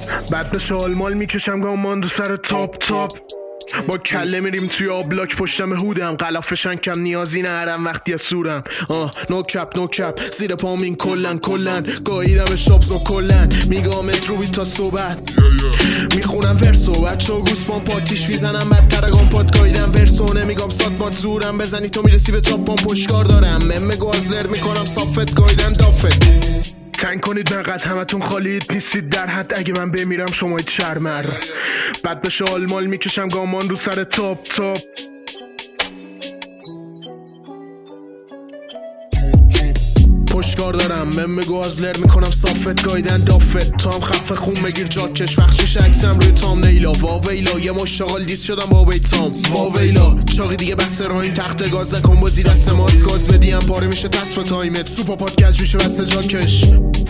بعد به شالمال میکشم گامان دو سر تاپ با کله میریم توی آبلاک پشتم هودم قلافشن کم نیازی نهرم وقتی از سورم نو کپ زیر پامین کلن گاییدم شابز و کلن میگامت روی تا صحبت میخونم ورسو بچه و گوسپان پاتیش میزنم بدترگان پاد گاییدم ورسو نمیگام ساد باد زورم بزنی تو میرسی به چاپان پشکار دارم ممه گازلر میکنم صافت گاییدن دافت تنگ کنید نقد همتون خالید نیستید در حد اگه من بمیرم شمایید شرمر بعد به شالمال میکشم گامان رو سر تاپ پشکار دارم ممه گازلر میکنم صافت گایدن دافت تو هم خفه خون بگیر جاکش بخشش عکسم روی تام نیلا واویلا یه مشتاقال دیست شدم با بیتام واویلا چاقی دیگه بسته رایم تخت گاز نکن بازی دست ماست گاز بدیم پاره میشه تصف تایمت سوپا پادکج میشه بسته جاکش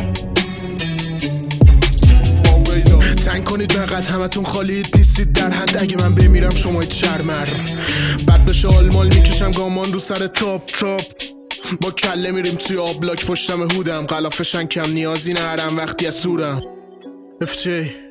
تنگ کنید نقد همتون خالید نیستید در حد اگه من بمیرم شمایید شرمر بعد به شالمال میکشم گامان رو سر تاپ با کله میریم توی آبلاک پشتم هودم قلافشن کم نیازی نهرم وقتی از سورم FJ